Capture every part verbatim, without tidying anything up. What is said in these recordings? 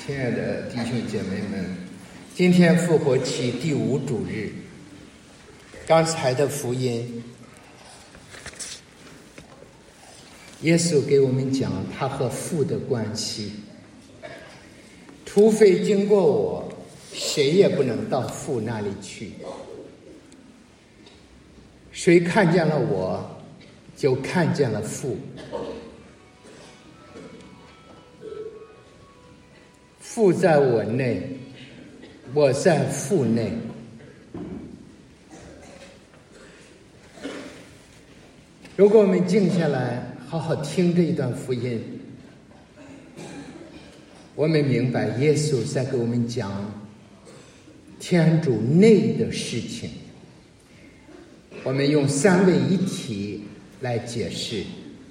亲爱的弟兄姐妹们，今天复活期第五主日，刚才的福音，耶稣给我们讲他和父的关系，除非经过我，谁也不能到父那里去。谁看见了我，就看见了父。父在我内，我在父内。如果我们静下来好好听这一段福音，我们明白耶稣在给我们讲天主内的事情。我们用三位一体来解释。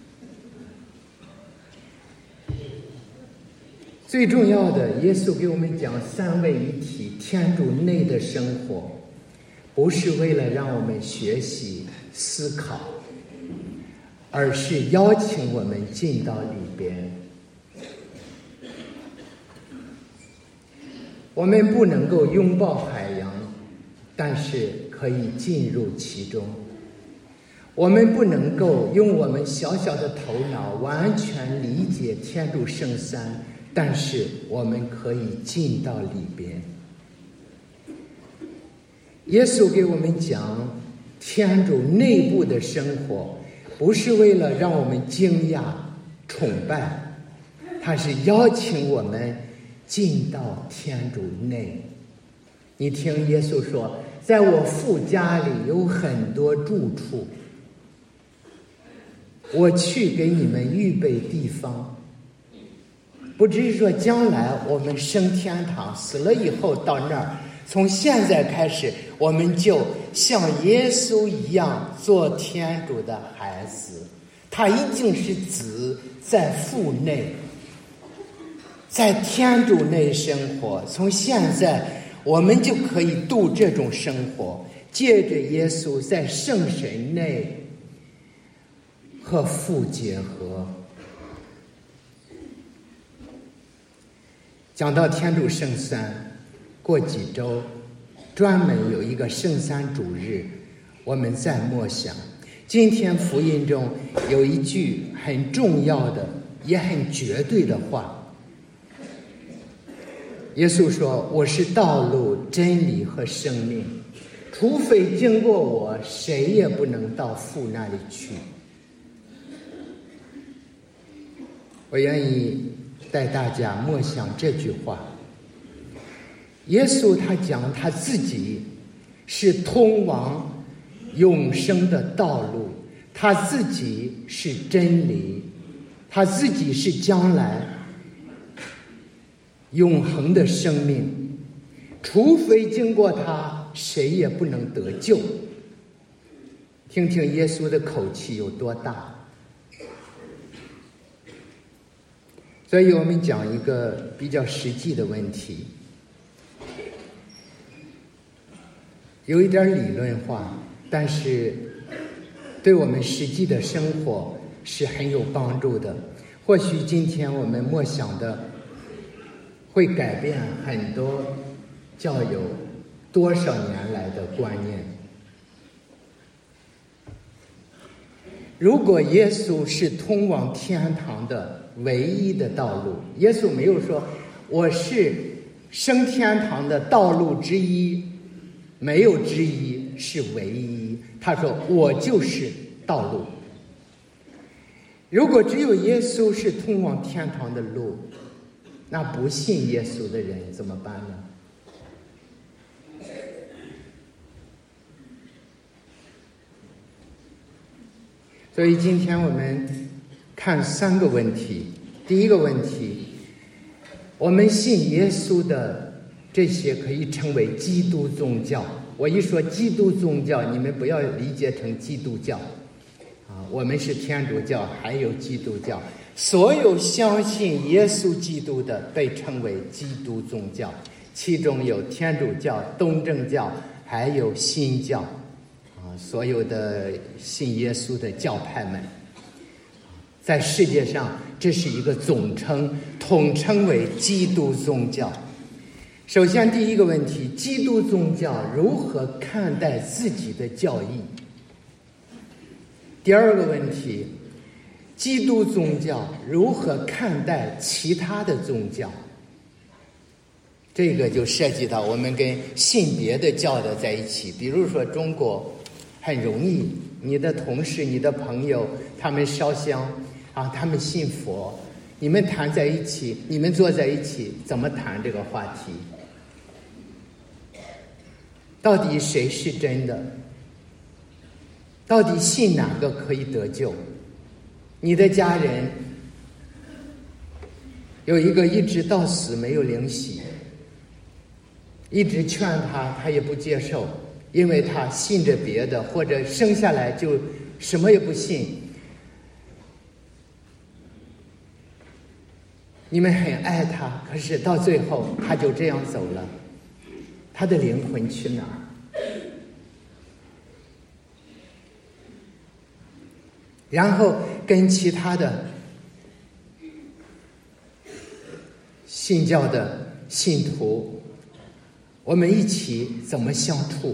最重要的，耶稣给我们讲三位一体天主内的生活，不是为了让我们学习思考，而是邀请我们进到里边。我们不能够拥抱海洋，但是可以进入其中。我们不能够用我们小小的头脑完全理解天主圣三，但是我们可以进到里边。耶稣给我们讲天主内部的生活，不是为了让我们惊讶崇拜，他是邀请我们进到天主内。你听耶稣说，在我父家里有很多住处，我去给你们预备地方。不只是说将来我们升天堂，死了以后到那儿，从现在开始我们就像耶稣一样做天主的孩子。他已经是子，在父内，在天主内生活。从现在我们就可以度这种生活，借着耶稣在圣神内和父结合。讲到天主圣三，过几周专门有一个圣三主日，我们再默想。今天福音中有一句很重要的也很绝对的话，耶稣说，我是道路真理和生命，除非经过我，谁也不能到父那里去。我愿意带大家默想这句话。耶稣他讲他自己是通往永生的道路，他自己是真理，他自己是将来永恒的生命，除非经过他，谁也不能得救。听听耶稣的口气有多大。所以我们讲一个比较实际的问题，有一点理论化，但是对我们实际的生活是很有帮助的。或许今天我们默想的会改变很多教友多少年来的观念。如果耶稣是通往天堂的唯一的道路，耶稣没有说我是升天堂的道路之一，没有之一，是唯一。他说我就是道路。如果只有耶稣是通往天堂的路，那不信耶稣的人怎么办呢？所以今天我们看三个问题。第一个问题，我们信耶稣的这些可以称为基督宗教。我一说基督宗教，你们不要理解成基督教啊，我们是天主教，还有基督教。所有相信耶稣基督的被称为基督宗教，其中有天主教、东正教，还有新教啊，所有的信耶稣的教派们。在世界上这是一个总称，统称为基督宗教。首先第一个问题，基督宗教如何看待自己的教义？第二个问题，基督宗教如何看待其他的宗教？这个就涉及到我们跟信别的教的在一起。比如说中国很容易，你的同事、你的朋友，他们烧香啊，他们信佛，你们谈在一起，你们坐在一起，怎么谈这个话题？到底谁是真的？到底信哪个可以得救？你的家人有一个一直到死没有灵洗，一直劝他，他也不接受，因为他信着别的，或者生下来就什么也不信。你们很爱他，可是到最后他就这样走了，他的灵魂去哪儿？然后跟其他的信教的信徒，我们一起怎么相处？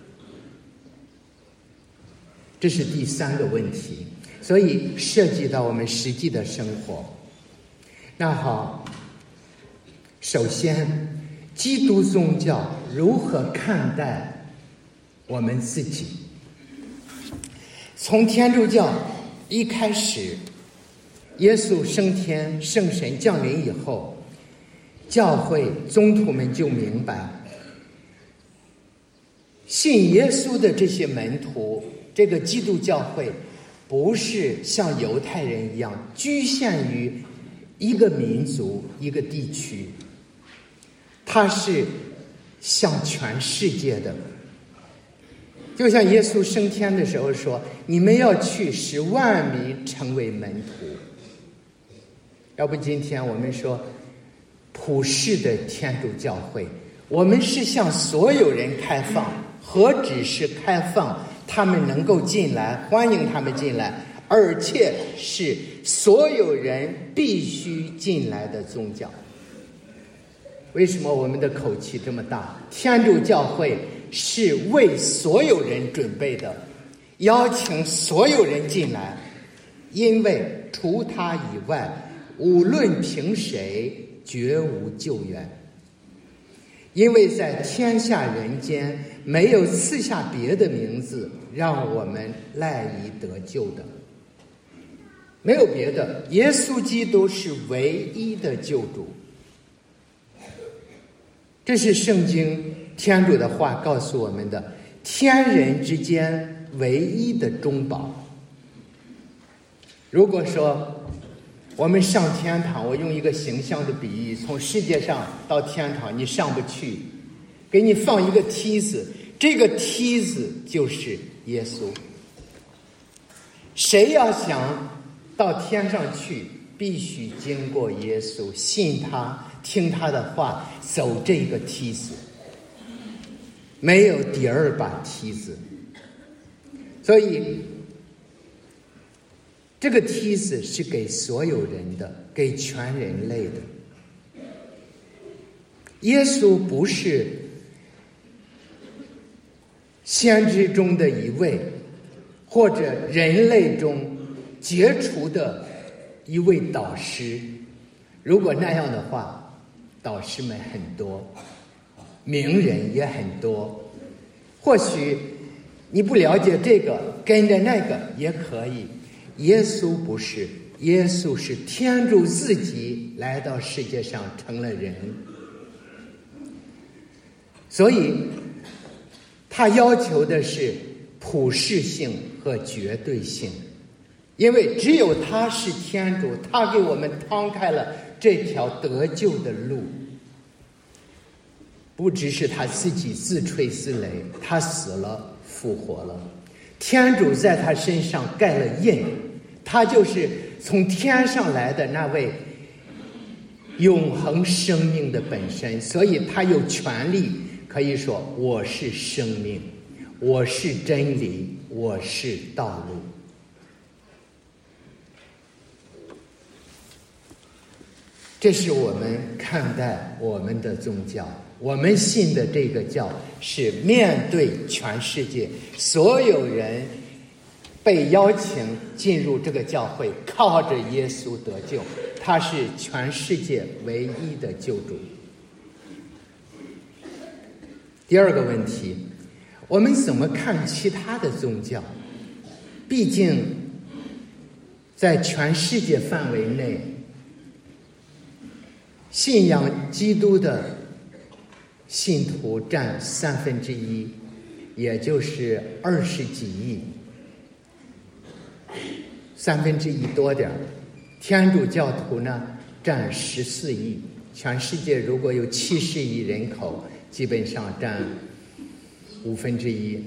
这是第三个问题，所以涉及到我们实际的生活。那好，首先，基督宗教如何看待我们自己？从天主教一开始，耶稣升天，圣神降临以后，教会宗徒们就明白，信耶稣的这些门徒，这个基督教会不是像犹太人一样局限于一个民族、一个地区，它是向全世界的。就像耶稣升天的时候说，你们要去使万民成为门徒。要不今天我们说普世的天主教会，我们是向所有人开放，何止是开放他们能够进来，欢迎他们进来，而且是所有人必须进来的宗教。为什么我们的口气这么大？天主教会是为所有人准备的，邀请所有人进来，因为除他以外，无论凭谁，绝无救援。因为在天下人间，没有赐下别的名字，让我们赖以得救的。没有别的，耶稣基督是唯一的救主。这是圣经天主的话告诉我们的，天人之间唯一的中保。如果说我们上天堂，我用一个形象的比喻，从世界上到天堂你上不去，给你放一个梯子，这个梯子就是耶稣。谁要想到天上去，必须经过耶稣，信他，听他的话，走这个梯子，没有第二把梯子。所以这个梯子是给所有人的，给全人类的。耶稣不是先知中的一位，或者人类中杰出的一位导师。如果那样的话，导师们很多，名人也很多，或许你不了解这个，跟着那个也可以。耶稣不是，耶稣是天主自己来到世界上成了人，所以他要求的是普世性和绝对性，因为只有他是天主，他给我们摊开了这条得救的路。不只是他自己自吹自擂，他死了复活了，天主在他身上盖了印，他就是从天上来的那位永恒生命的本身，所以他有权利可以说，我是生命，我是真理，我是道路。 这是我们看待我们的宗教。我们信的这个教是面对全世界所有人被邀请进入这个教会，靠着耶稣得救，他是全世界唯一的救主。第二个问题，我们怎么看其他的宗教？毕竟在全世界范围内，信仰基督的信徒占三分之一，也就是二十几亿，三分之一多点儿。天主教徒呢占十四亿，全世界如果有七十亿人口，基本上占五分之一。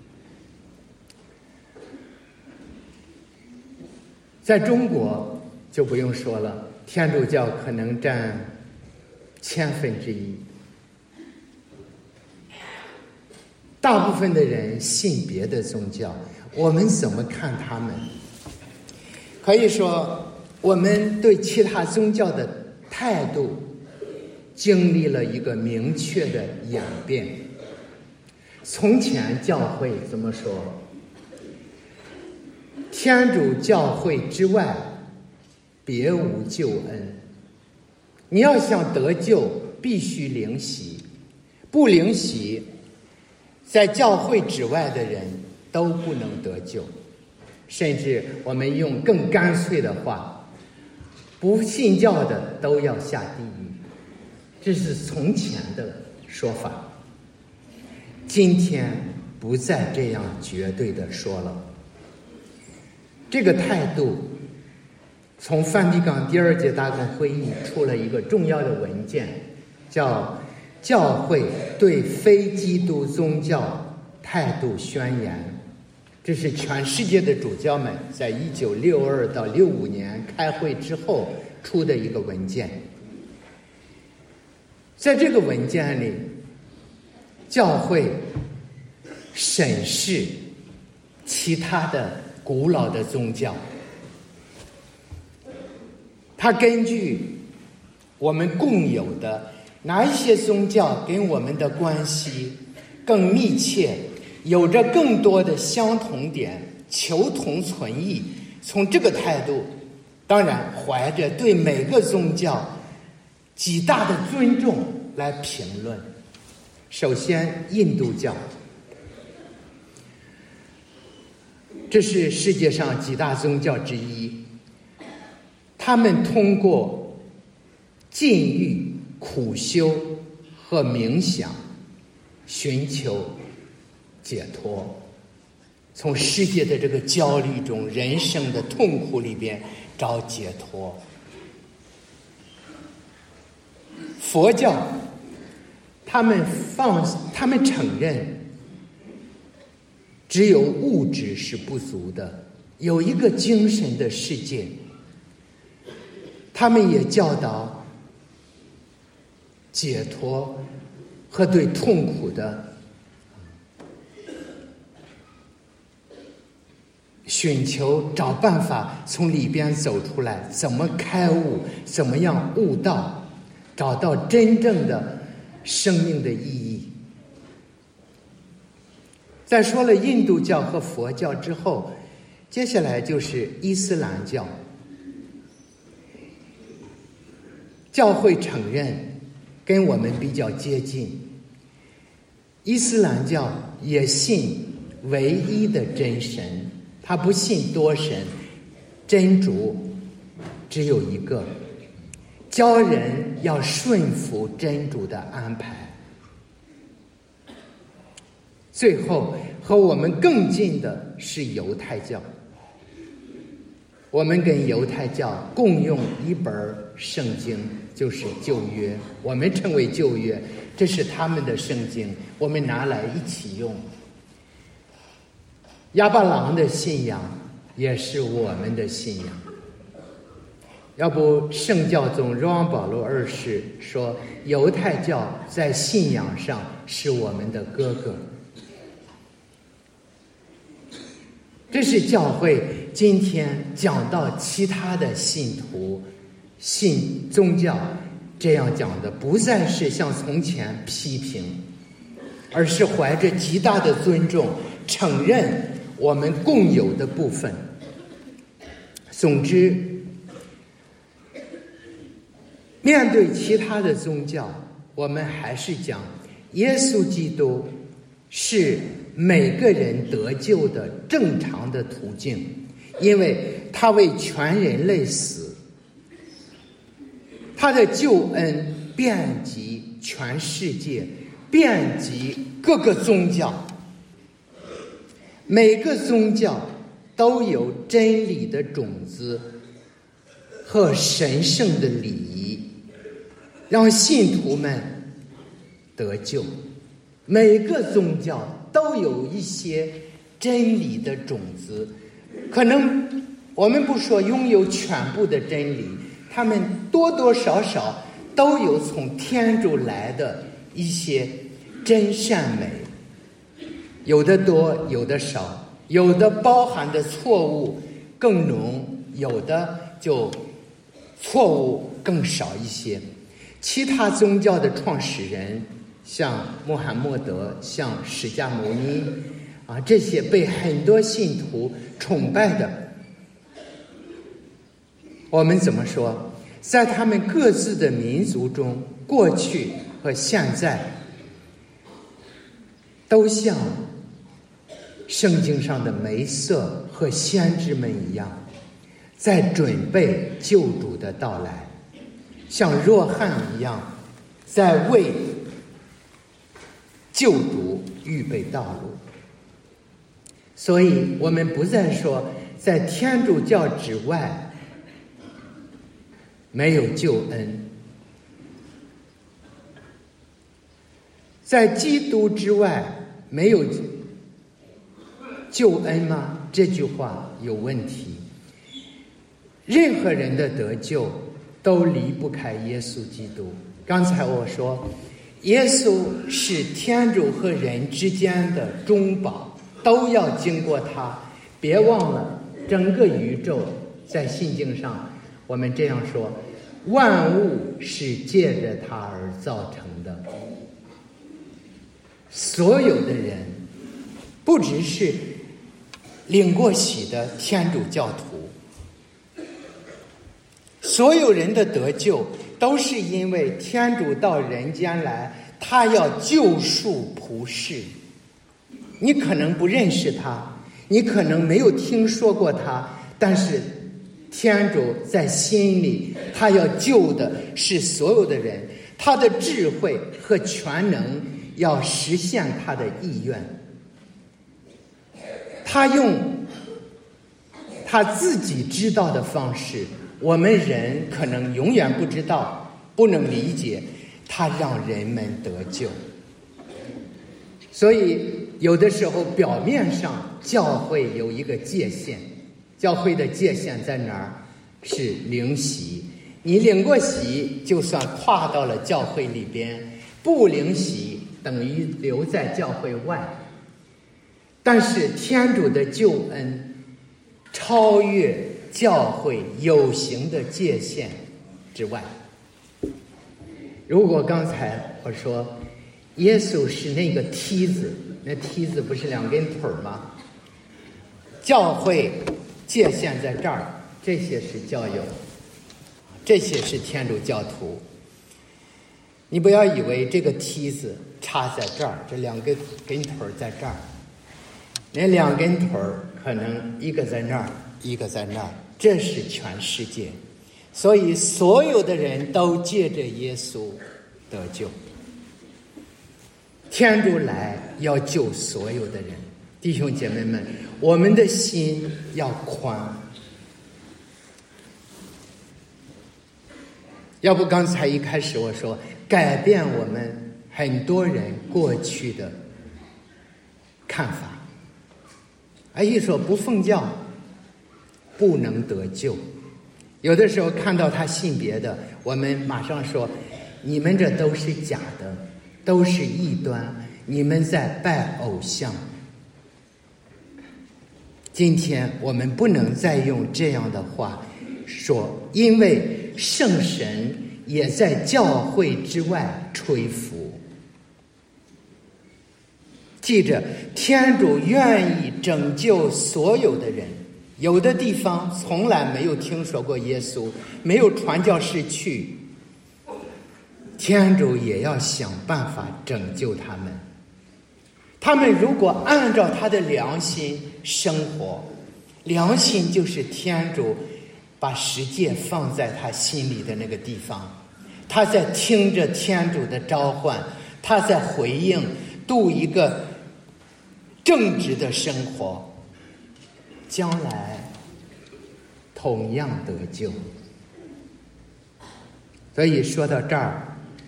在中国就不用说了，天主教可能占千分之一。大部分的人信别的宗教，我们怎么看他们？可以说，我们对其他宗教的态度经历了一个明确的演变。从前教会怎么说？天主教会之外，别无救恩。你要想得救，必须灵洗，不灵洗，在教会之外的人都不能得救。甚至我们用更干脆的话，不信教的都要下地狱。这是从前的说法，今天不再这样绝对的说了。这个态度从梵蒂冈第二届大公会议出了一个重要的文件，叫《教会对非基督宗教态度宣言》。这是全世界的主教们在一九六二到六五年开会之后出的一个文件。在这个文件里，教会审视其他的古老的宗教，它根据我们共有的哪一些宗教跟我们的关系更密切，有着更多的相同点，求同存异。从这个态度，当然怀着对每个宗教极大的尊重来评论。首先，印度教，这是世界上几大宗教之一，他们通过禁欲、苦修和冥想寻求解脱，从世界的这个焦虑中、人生的痛苦里边找解脱。佛教，他们放，他们承认只有物质是不足的，有一个精神的世界。他们也教导解脱和对痛苦的寻求，找办法从里边走出来，怎么开悟，怎么样悟道，找到真正的生命的意义。在说了印度教和佛教之后，接下来就是伊斯兰教。教会承认跟我们比较接近，伊斯兰教也信唯一的真神，他不信多神，真主只有一个，教人要顺服真主的安排。最后和我们更近的是犹太教，我们跟犹太教共用一本圣经，就是旧约，我们称为旧约，这是他们的圣经，我们拿来一起用。亚巴郎的信仰也是我们的信仰。要不圣教宗若望保禄二世说，犹太教在信仰上是我们的哥哥。这是教会今天讲到其他的信徒信宗教这样讲的，不再是像从前批评，而是怀着极大的尊重，承认我们共有的部分。总之，面对其他的宗教，我们还是讲耶稣基督是每个人得救的正常的途径，因为他为全人类死，他的救恩遍及全世界，遍及各个宗教。每个宗教都有真理的种子和神圣的礼仪，让信徒们得救。每个宗教都有一些真理的种子，可能我们不说拥有全部的真理，他们多多少少都有从天主来的一些真善美，有的多，有的少，有的包含的错误更浓，有的就错误更少一些。其他宗教的创始人，像穆罕默德，像释迦牟尼啊，这些被很多信徒崇拜的，我们怎么说？在他们各自的民族中，过去和现在都像圣经上的梅瑟和先知们一样，在准备救主的到来，像若翰一样，在为救主预备道路。所以我们不再说在天主教之外没有救恩，在基督之外没有救恩吗？这句话有问题。任何人的得救都离不开耶稣基督。刚才我说耶稣是天主和人之间的中保，都要经过他。别忘了整个宇宙，在信经上我们这样说，万物是借着他而造成的。所有的人不只是领过洗的天主教徒，所有人的得救都是因为天主到人间来，他要救赎仆世。你可能不认识他，你可能没有听说过他，但是天主在心里，他要救的是所有的人，他的智慧和全能要实现他的意愿。他用他自己知道的方式，我们人可能永远不知道，不能理解，他让人们得救。所以有的时候表面上教会有一个界限，教会的界限在哪儿？是领洗。你领过洗就算跨到了教会里边，不领洗等于留在教会外。但是天主的救恩超越教会有形的界限之外。如果刚才我说耶稣是那个梯子，那梯子不是两根腿吗？教会界限在这儿，这些是教友，这些是天主教徒。你不要以为这个梯子插在这儿，这两根根腿在这儿，那两根腿可能一个在那儿，一个在那儿，这是全世界。所以所有的人都借着耶稣得救。天主来要救所有的人。弟兄姐妹们，我们的心要宽。要不刚才一开始我说改变我们很多人过去的看法，啊，一说不奉教不能得救。有的时候看到他信别的，我们马上说你们这都是假的，都是异端，你们在拜偶像。今天我们不能再用这样的话说，因为圣神也在教会之外吹拂。记着，天主愿意拯救所有的人。有的地方从来没有听说过耶稣，没有传教士去，天主也要想办法拯救他们。他们如果按照他的良心生活，良心就是天主把世界放在他心里的那个地方，他在听着天主的召唤，他在回应，度一个正直的生活，将来同样得救。所以说到这儿，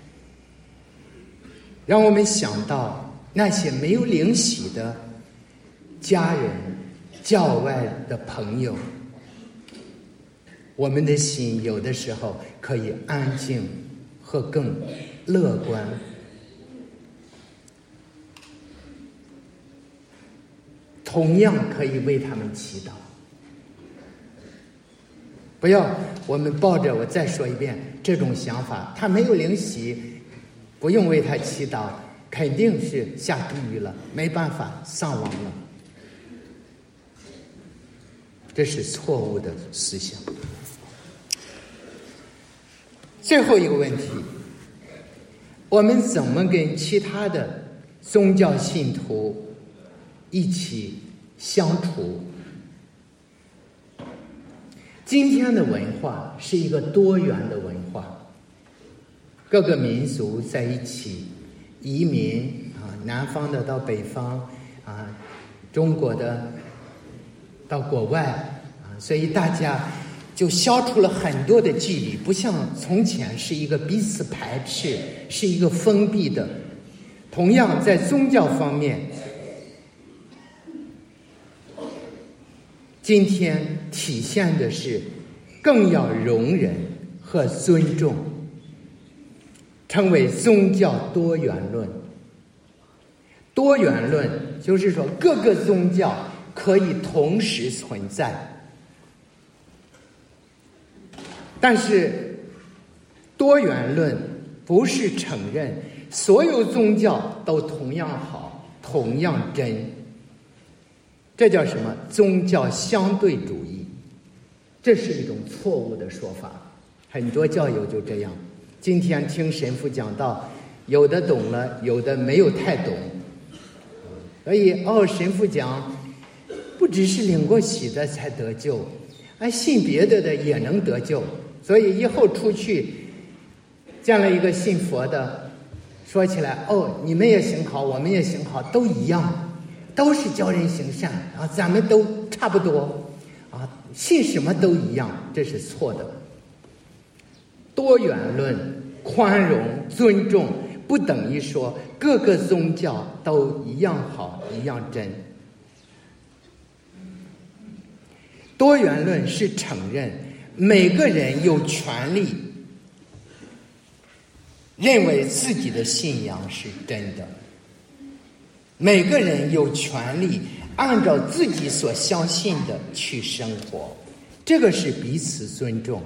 让我们想到那些没有领洗的家人、教外的朋友，我们的心有的时候可以安静和更乐观。同样可以为他们祈祷。不要我们抱着，我再说一遍，这种想法，他没有灵洗，不用为他祈祷，肯定是下地狱了，没办法丧亡了。这是错误的思想。最后一个问题，我们怎么跟其他的宗教信徒一起相处？今天的文化是一个多元的文化，各个民族在一起移民啊，南方的到北方啊，中国的到国外啊，所以大家就消除了很多的距离，不像从前是一个彼此排斥，是一个封闭的。同样在宗教方面，今天体现的是更要容忍和尊重，称为宗教多元论。多元论就是说各个宗教可以同时存在，但是多元论不是承认所有宗教都同样好，同样真。这叫什么？宗教相对主义，这是一种错误的说法。很多教友就这样，今天听神父讲道，有的懂了，有的没有太懂。所以哦，神父讲不只是领过洗的才得救，哎，信别的的也能得救。所以以后出去见了一个信佛的，说起来哦，你们也行好，我们也行好，都一样，都是教人行善啊，咱们都差不多啊，信什么都一样，这是错的。多元论、宽容、尊重，不等于说各个宗教都一样好，一样真。多元论是承认每个人有权利认为自己的信仰是真的，每个人有权利按照自己所相信的去生活，这个是彼此尊重。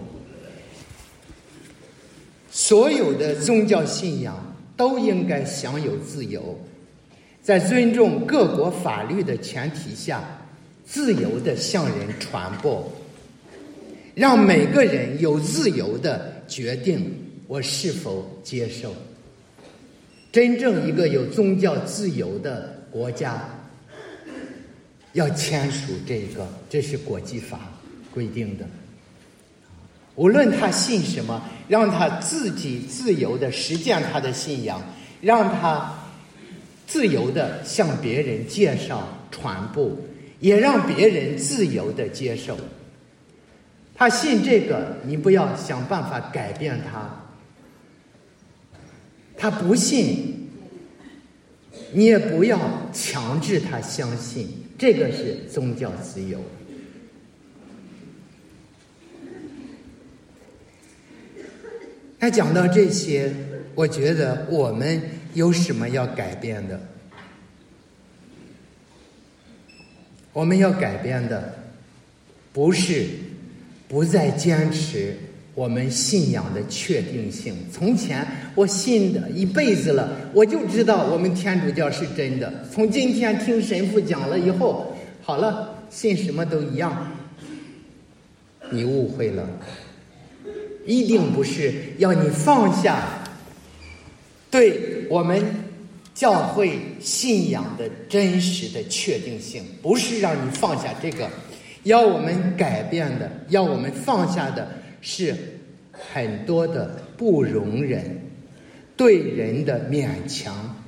所有的宗教信仰都应该享有自由，在尊重各国法律的前提下，自由地向人传播，让每个人有自由地决定我是否接受。真正一个有宗教自由的国家要签署这个，这是国际法规定的。无论他信什么，让他自己自由地实践他的信仰，让他自由地向别人介绍传播，也让别人自由地接受。他信这个，你不要想办法改变他；他不信，你也不要强制他相信。这个是宗教自由。那讲到这些，我觉得我们有什么要改变的？我们要改变的不是不再坚持我们信仰的确定性。从前我信的一辈子了，我就知道我们天主教是真的。从今天听神父讲了以后，好了，信什么都一样。你误会了，一定不是要你放下对我们教会信仰的真实的确定性，不是让你放下这个，要我们改变的，要我们放下的是很多的不容忍，对人的勉强，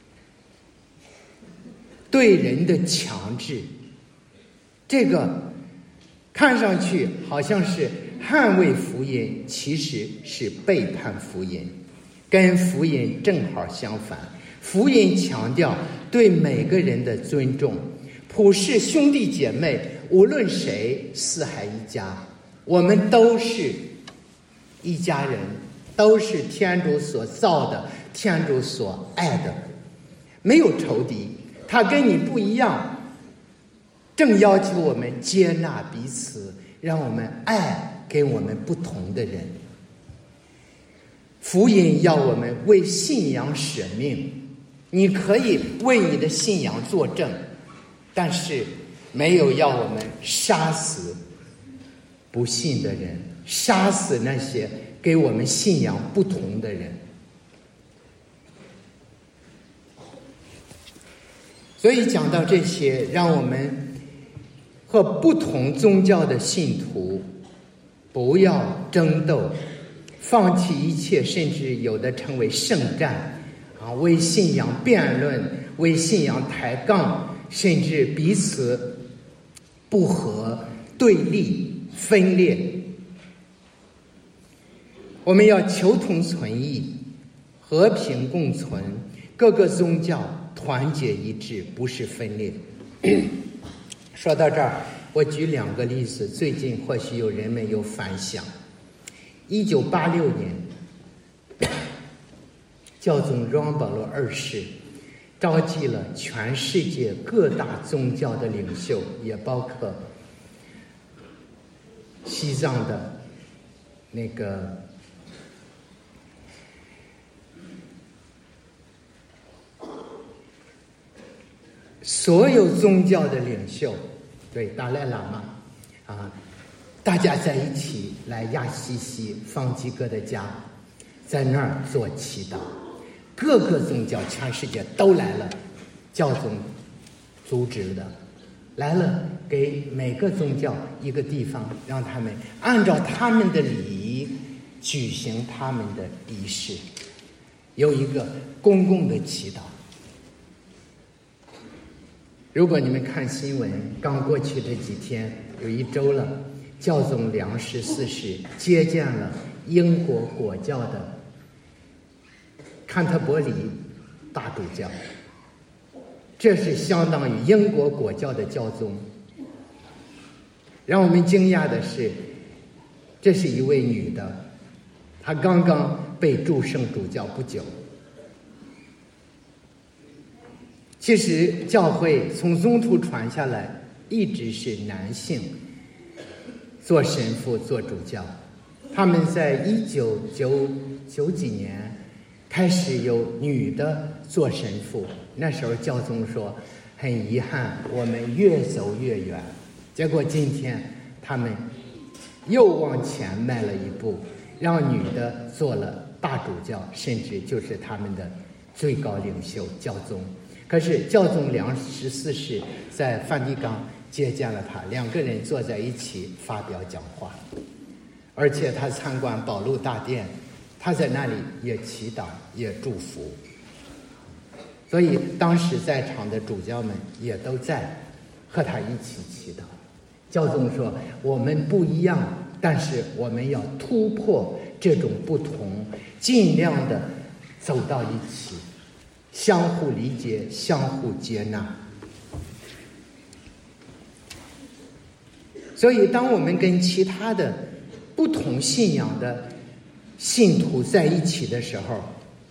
对人的强制。这个看上去好像是捍卫福音，其实是背叛福音，跟福音正好相反。福音强调对每个人的尊重，普世兄弟姐妹，无论谁，四海一家，我们都是一家人，都是天主所造的，天主所爱的，没有仇敌。他跟你不一样，正要求我们接纳彼此，让我们爱跟我们不同的人。福音要我们为信仰舍命，你可以为你的信仰作证，但是没有要我们杀死不信的人，杀死那些给我们信仰不同的人。所以讲到这些，让我们和不同宗教的信徒不要争斗，放弃一切，甚至有的成为圣战啊，为信仰辩论，为信仰抬杠，甚至彼此不和、对立、分裂。我们要求同存异，和平共存，各个宗教团结一致，不是分裂。说到这儿，我举两个例子，最近或许有人们有反响。一九八六年，教宗若望保禄二世召集了全世界各大宗教的领袖，也包括西藏的那个所有宗教的领袖，对达赖喇嘛啊，大家在一起来亚西西方济各的家，在那儿做祈祷。各个宗教全世界都来了，教宗组织的来了，给每个宗教一个地方，让他们按照他们的礼仪举行他们的仪式，有一个公共的祈祷。如果你们看新闻，刚过去这几天，有一周了，教宗良十四世接见了英国国教的坎特伯里大主教，这是相当于英国国教的教宗。让我们惊讶的是，这是一位女的，她刚刚被祝圣主教不久。其实教会从宗徒传下来，一直是男性做神父做主教。他们在一九九九几年开始有女的做神父，那时候教宗说很遗憾，我们越走越远。结果今天他们又往前迈了一步，让女的做了大主教，甚至就是他们的最高领袖教宗。可是教宗良十四世在梵蒂冈接见了他，两个人坐在一起发表讲话，而且他参观保禄大殿，他在那里也祈祷也祝福。所以当时在场的主教们也都在和他一起祈祷。教宗说，我们不一样，但是我们要突破这种不同，尽量的走到一起，相互理解，相互接纳。所以当我们跟其他的不同信仰的信徒在一起的时候，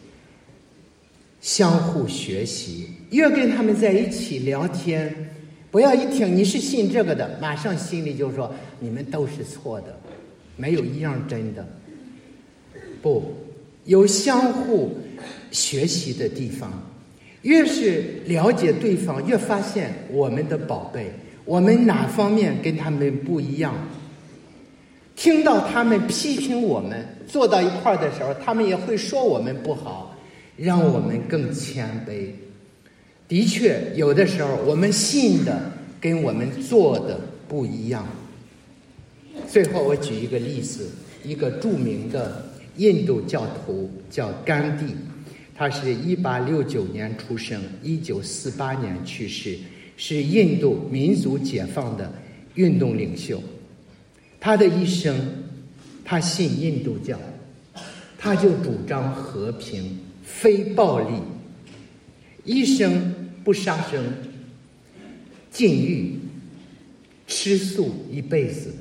相互学习，越跟他们在一起聊天，不要一听你是信这个的，马上心里就说你们都是错的， 没有一样真的。不，有相互学习的地方。越是了解对方，越发现我们的宝贝，我们哪方面跟他们不一样。听到他们批评我们，坐到一块儿的时候，他们也会说我们不好，让我们更谦卑。的确，有的时候我们信的跟我们做的不一样。最后我举一个例子，一个著名的印度教徒叫甘地，他是一八六九年出生，一九四八年去世，是印度民族解放的运动领袖。他的一生，他信印度教，他就主张和平，非暴力，一生不杀生，禁欲，吃素一辈子。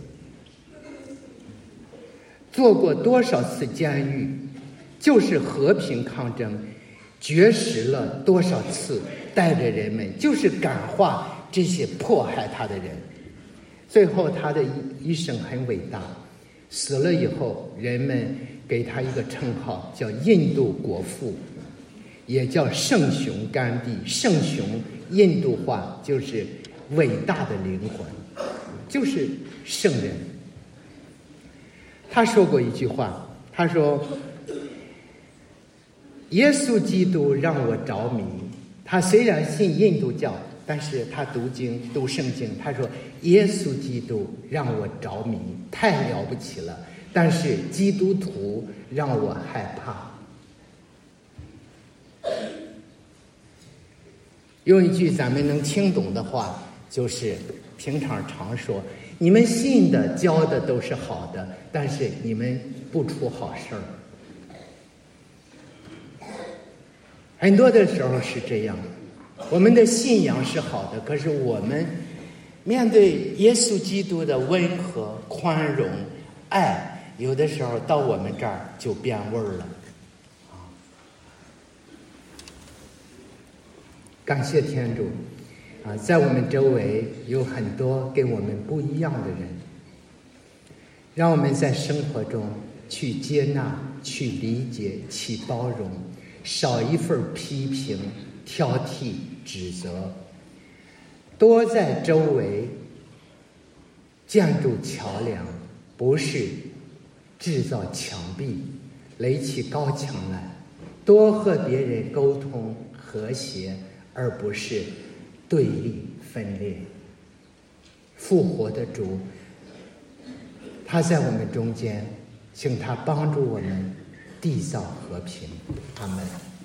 做过多少次监狱，就是和平抗争，绝食了多少次，带着人们就是感化这些迫害他的人。最后他的一生很伟大，死了以后，人们给他一个称号叫印度国父，也叫圣雄甘地。圣雄印度话就是伟大的灵魂，就是圣人。他说过一句话，他说耶稣基督让我着迷。他虽然信印度教，但是他读经读圣经，他说耶稣基督让我着迷，太了不起了，但是基督徒让我害怕。用一句咱们能听懂的话，就是平常常说，你们信的教的都是好的，但是你们不出好事儿。很多的时候是这样，我们的信仰是好的，可是我们面对耶稣基督的温和、宽容、爱，有的时候到我们这儿就变味儿了。感谢天主啊，在我们周围有很多跟我们不一样的人，让我们在生活中去接纳、去理解、去包容，少一份批评、挑剔、指责，多在周围建筑桥梁，不是制造墙壁、垒起高墙来，多和别人沟通和谐，而不是对立分裂。复活的主，他在我们中间，请他帮助我们缔造和平。阿们。